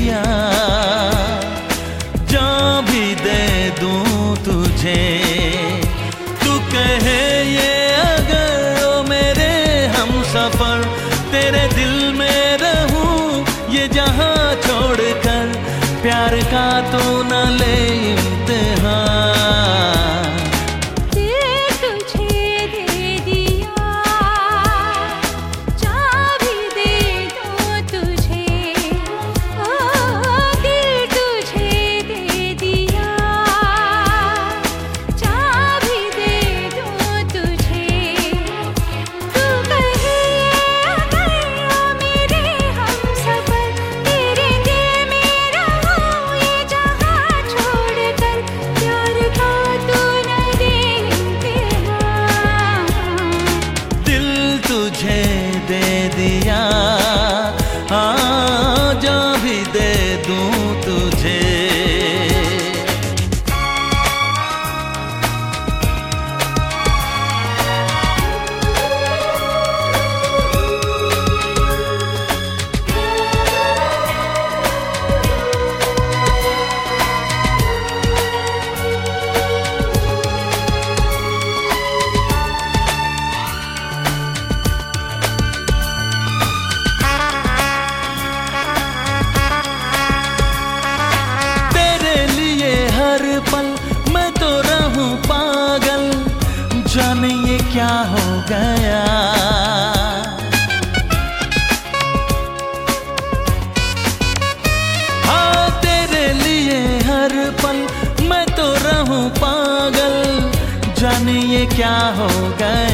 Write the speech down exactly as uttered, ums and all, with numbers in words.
दिया, जान भी दे दूं तुझे। तू कहे ये अगर ओ मेरे हमसफर, तेरे दिल में रहूं ये जहां छोड़कर, प्यार का तू न ले इम्तिहान। तुझे दे दिया, हाँ जान भी दे दूं तुझे। पल मैं तो रहूं पागल, जाने ये क्या हो गया। हाँ तेरे लिए हर पल मैं तो रहूं पागल, जाने ये क्या हो गया।